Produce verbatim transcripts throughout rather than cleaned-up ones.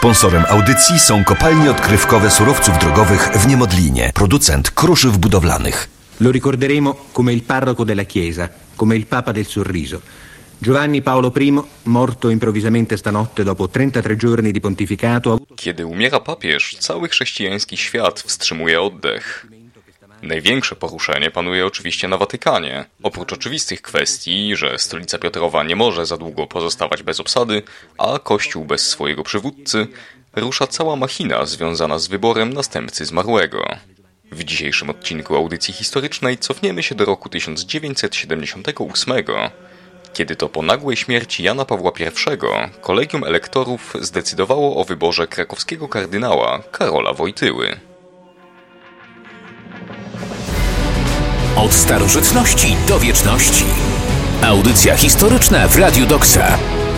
Sponsorem audycji są kopalnie odkrywkowe surowców drogowych w Niemodlinie. Producent kruszyw budowlanych. Lo ricorderemo come il parroco della Chiesa, come il Papa del Sorriso. Giovanni Paolo I, morto improvvisamente stanotte dopo trentatré giorni di pontificato. Kiedy umiera papież, cały chrześcijański świat wstrzymuje oddech. Największe poruszenie panuje oczywiście na Watykanie. Oprócz oczywistych kwestii, że stolica Piotrowa nie może za długo pozostawać bez obsady, a Kościół bez swojego przywódcy, rusza cała machina związana z wyborem następcy zmarłego. W dzisiejszym odcinku audycji historycznej cofniemy się do roku tysiąc dziewięćset siedemdziesiątego ósmego, kiedy to po nagłej śmierci Jana Pawła pierwszego kolegium elektorów zdecydowało o wyborze krakowskiego kardynała Karola Wojtyły. Od starożytności do wieczności. Audycja historyczna w Radiu Doksa.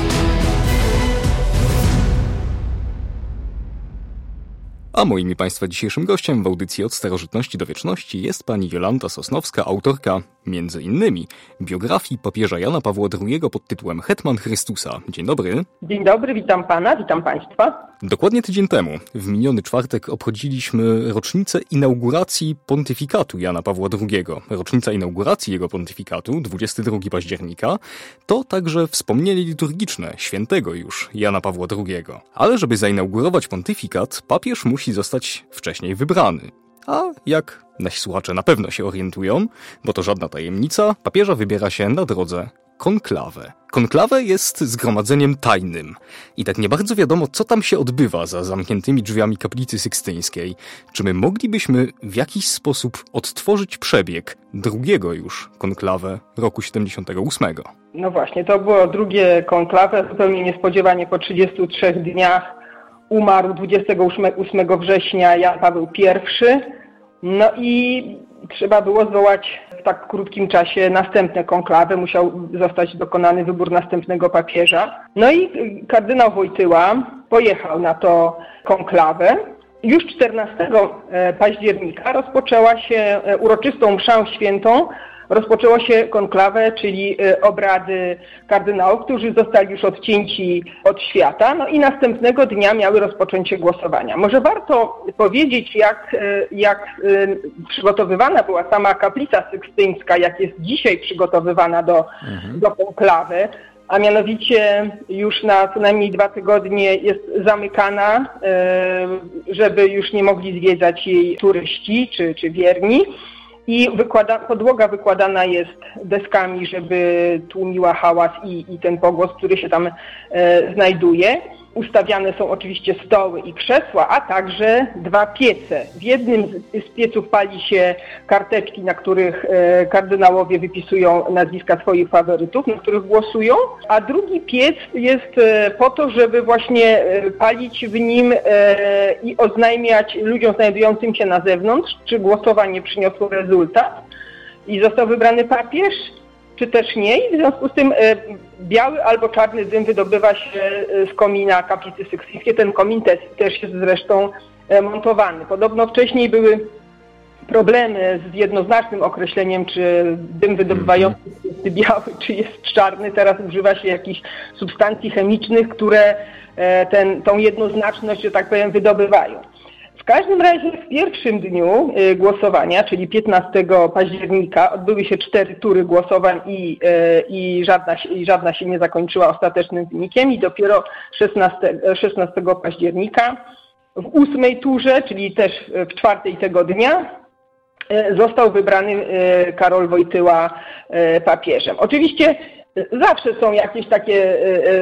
A moim i Państwa dzisiejszym gościem w audycji Od starożytności do wieczności jest pani Jolanta Sosnowska, autorka między innymi biografii papieża Jana Pawła drugiego pod tytułem Hetman Chrystusa. Dzień dobry. Dzień dobry, witam pana, witam państwa. Dokładnie tydzień temu, w miniony czwartek, obchodziliśmy rocznicę inauguracji pontyfikatu Jana Pawła drugiego. Rocznica inauguracji jego pontyfikatu, dwudziestego drugiego października, to także wspomnienie liturgiczne świętego już Jana Pawła drugiego. Ale żeby zainaugurować pontyfikat, papież musi zostać wcześniej wybrany. A jak nasi słuchacze na pewno się orientują, bo to żadna tajemnica, papieża wybiera się na drodze konklawę. Konklawę jest zgromadzeniem tajnym i tak nie bardzo wiadomo, co tam się odbywa za zamkniętymi drzwiami kaplicy sykstyńskiej. Czy my moglibyśmy w jakiś sposób odtworzyć przebieg drugiego już konklawę roku siedemdziesiątego ósmego? No właśnie, to było drugie konklawę, zupełnie niespodziewanie po trzydziestu trzech dniach umarł dwudziestego ósmego września Jan Paweł pierwszy. No i trzeba było zwołać w tak krótkim czasie następne konklawy. Musiał zostać dokonany wybór następnego papieża. No i kardynał Wojtyła pojechał na to konklawę. Już czternastego października rozpoczęła się uroczystą mszą świętą. Rozpoczęło się konklawę, czyli obrady kardynałów, którzy zostali już odcięci od świata. No i następnego dnia miały rozpocząć się głosowania. Może warto powiedzieć, jak, jak przygotowywana była sama kaplica sykstyńska, jak jest dzisiaj przygotowywana do, mhm. do konklawy. A mianowicie już na co najmniej dwa tygodnie jest zamykana, żeby już nie mogli zwiedzać jej turyści czy, czy wierni. I wykłada, podłoga wykładana jest deskami, żeby tłumiła hałas i, i ten pogłos, który się tam e, znajduje. Ustawiane są oczywiście stoły i krzesła, a także dwa piece. W jednym z, z pieców pali się karteczki, na których e, kardynałowie wypisują nazwiska swoich faworytów, na których głosują, a drugi piec jest e, po to, żeby właśnie e, palić w nim e, i oznajmiać ludziom znajdującym się na zewnątrz, czy głosowanie przyniosło rezultat i został wybrany papież, czy też nie. I w związku z tym e, biały albo czarny dym wydobywa się z komina kaplicy sykstyńskiej. Ten komin też, też jest zresztą e, montowany. Podobno wcześniej były problemy z jednoznacznym określeniem, czy dym wydobywający jest biały, czy jest czarny. Teraz używa się jakichś substancji chemicznych, które e, ten, tą jednoznaczność, że tak powiem, wydobywają. W każdym razie w pierwszym dniu głosowania, czyli piętnastego października, odbyły się cztery tury głosowań i, i, żadna, i żadna się nie zakończyła ostatecznym wynikiem i dopiero szesnastego października w ósmej turze, czyli też w czwartej tego dnia, został wybrany Karol Wojtyła papieżem. Oczywiście zawsze są jakieś takie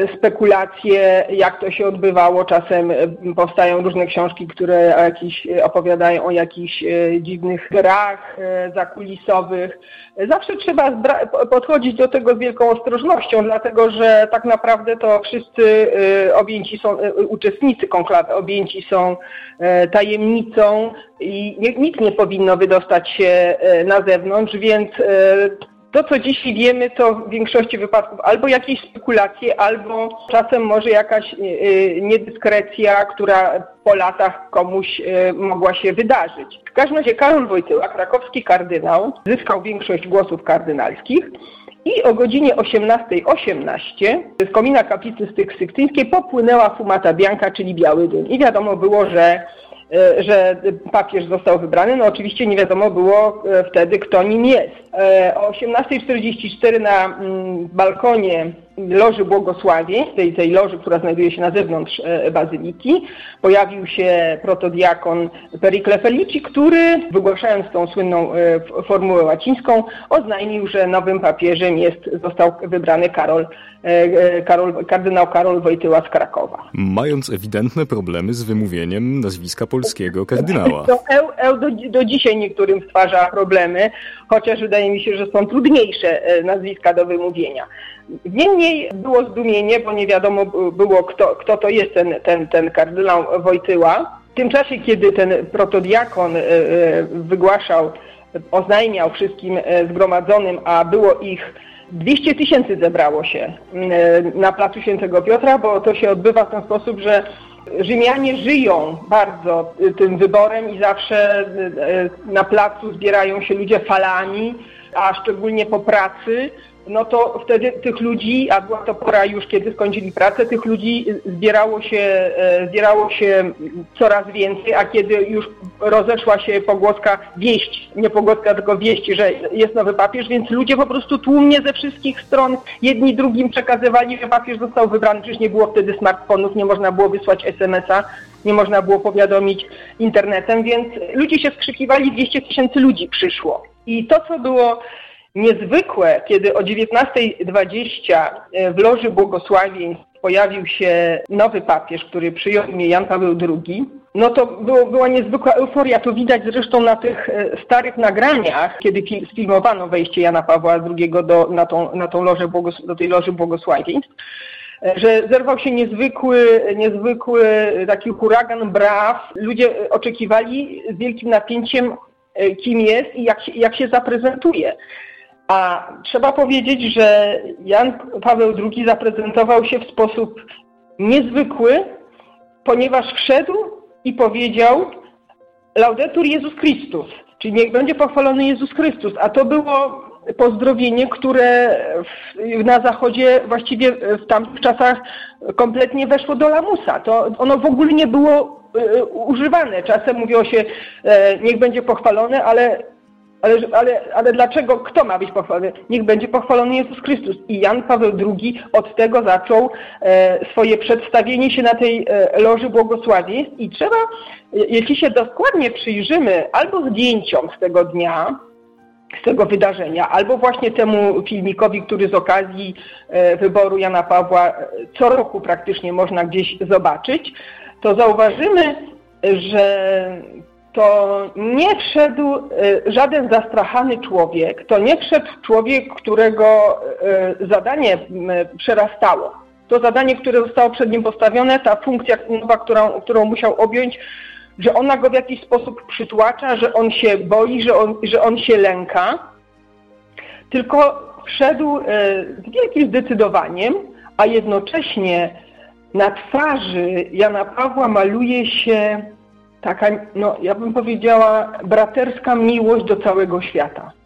spekulacje, jak to się odbywało. Czasem powstają różne książki, które jakieś opowiadają o jakichś dziwnych grach zakulisowych. Zawsze trzeba podchodzić do tego z wielką ostrożnością, dlatego że tak naprawdę to wszyscy objęci są, uczestnicy konklawy objęci są tajemnicą i nic nie powinno wydostać się na zewnątrz, więc to, co dzisiaj wiemy, to w większości wypadków albo jakieś spekulacje, albo czasem może jakaś niedyskrecja, która po latach komuś mogła się wydarzyć. W każdym razie Karol Wojtyła, krakowski kardynał, zyskał większość głosów kardynalskich I o godzinie osiemnasta osiemnaście z komina kaplicy sykstyńskiej popłynęła fumata bianca, czyli biały dym. I wiadomo było, że że papież został wybrany. No oczywiście nie wiadomo było wtedy, kto nim jest. O osiemnasta czterdzieści cztery na balkonie Loży Błogosławieństw, tej, tej loży, która znajduje się na zewnątrz bazyliki, pojawił się protodiakon Pericle Felici, który, wygłaszając tą słynną formułę łacińską, oznajmił, że nowym papieżem jest, został wybrany Karol, Karol, kardynał Karol Wojtyła z Krakowa. Mając ewidentne problemy z wymówieniem nazwiska polskiego kardynała. To e, e, do, do dzisiaj niektórym stwarza problemy, chociaż wydaje mi się, że są trudniejsze nazwiska do wymówienia. Niemniej było zdumienie, bo nie wiadomo było, kto, kto to jest ten, ten, ten kardynał Wojtyła. W tym czasie, kiedy ten protodiakon wygłaszał, oznajmiał wszystkim zgromadzonym, a było ich dwieście tysięcy zebrało się na placu Świętego Piotra, bo to się odbywa w ten sposób, że Rzymianie żyją bardzo tym wyborem i zawsze na placu zbierają się ludzie falami, a szczególnie po pracy, no to wtedy tych ludzi, a była to pora już, kiedy skończyli pracę, tych ludzi zbierało się, zbierało się coraz więcej, a kiedy już rozeszła się pogłoska, wieść, nie pogłoska, tylko wieść, że jest nowy papież, więc ludzie po prostu tłumnie ze wszystkich stron jedni drugim przekazywali, że papież został wybrany. Przecież nie było wtedy smartfonów, nie można było wysłać es em es a, nie można było powiadomić internetem, więc ludzie się skrzykiwali, dwieście tysięcy ludzi przyszło. I to, co było niezwykłe, kiedy o dziewiętnasta dwadzieścia w Loży Błogosławieństw pojawił się nowy papież, który przyjął imię Jan Paweł drugi, no to było, była niezwykła euforia. To widać zresztą na tych starych nagraniach, kiedy sfilmowano wejście Jana Pawła drugiego do, na, tą, na tą lożę Błogos- do tej Loży Błogosławieństw, że zerwał się niezwykły, niezwykły taki huragan braw. Ludzie oczekiwali z wielkim napięciem, kim jest i jak się, jak się zaprezentuje. A trzeba powiedzieć, że Jan Paweł drugi zaprezentował się w sposób niezwykły, ponieważ wszedł i powiedział Laudetur Jezus Chrystus, czyli niech będzie pochwalony Jezus Chrystus. A to było pozdrowienie, które w, na Zachodzie właściwie w tamtych czasach kompletnie weszło do lamusa. To ono w ogóle nie było y, używane. Czasem mówiło się y, niech będzie pochwalony, ale Ale, ale, ale dlaczego? Kto ma być pochwalony? Niech będzie pochwalony Jezus Chrystus. I Jan Paweł drugi od tego zaczął e, swoje przedstawienie się na tej e, Loży Błogosławieństw. I trzeba, jeśli się dokładnie przyjrzymy albo zdjęciom z tego dnia, z tego wydarzenia, albo właśnie temu filmikowi, który z okazji e, wyboru Jana Pawła e, co roku praktycznie można gdzieś zobaczyć, to zauważymy, że to nie wszedł żaden zastrachany człowiek, to nie wszedł człowiek, którego zadanie przerastało. To zadanie, które zostało przed nim postawione, ta funkcja nowa, którą, którą musiał objąć, że ona go w jakiś sposób przytłacza, że on się boi, że on, że on się lęka, tylko wszedł z wielkim zdecydowaniem, a jednocześnie na twarzy Jana Pawła maluje się taka, no ja bym powiedziała, braterska miłość do całego świata.